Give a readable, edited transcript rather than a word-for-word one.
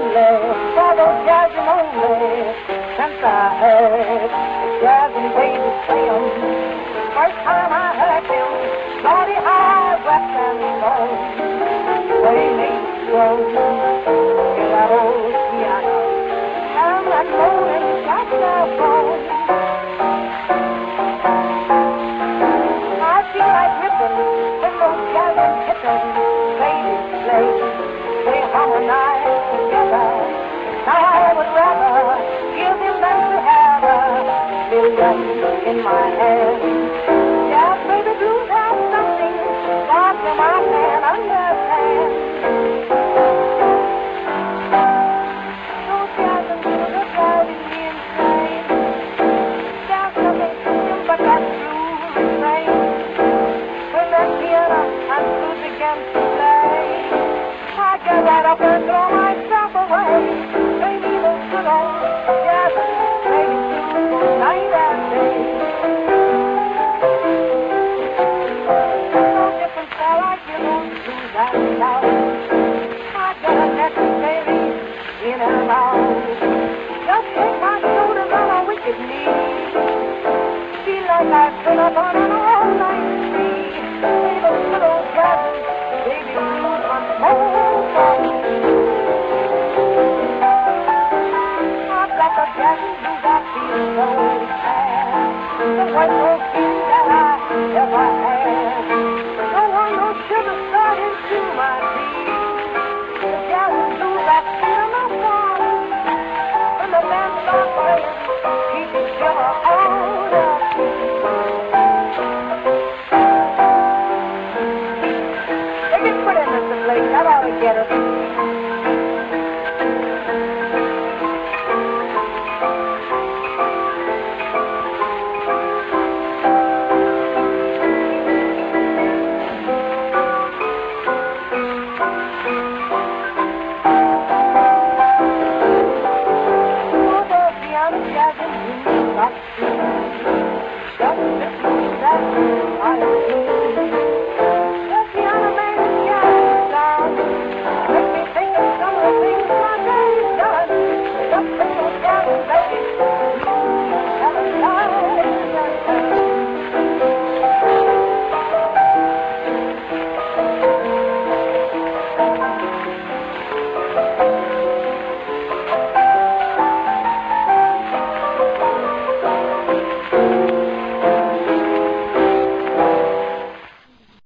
lonely for those jazzing only. Since I heard jazzing baby play 'em, first time I heard them, Lordy, I wept and moaned. They made me groan, hear that old piano, hum and moaning saxophone. I feel like ripping when those jazzing hippin' ladies play. They harmonize together. Now I would rather give them than to have a million in my hand. Yeah, baby, blues have something that I can understand. Those jazzing blues are driving me insane. There's nothing to them but that blues refrain. When that piano and flute begin to play, I get right up and throw myself away. Play me those good old jazzing baby blues night and day. No difference how I feel those blues and out. I got a message, baby, in and out. Just shake my shoulders on a wicked knee. Feel like I've been up on an all-night spree. Play those good old jazzing baby blues once more for me. I've got the jazzing blues, I feel so sad. There was no feeling that I ever had. No one, no sugar start into my tea. The jazzing blues, I feel my song. When the band starts playing, keep the shiver out of me. Take it, put in Mr. Blake, that ought to get us.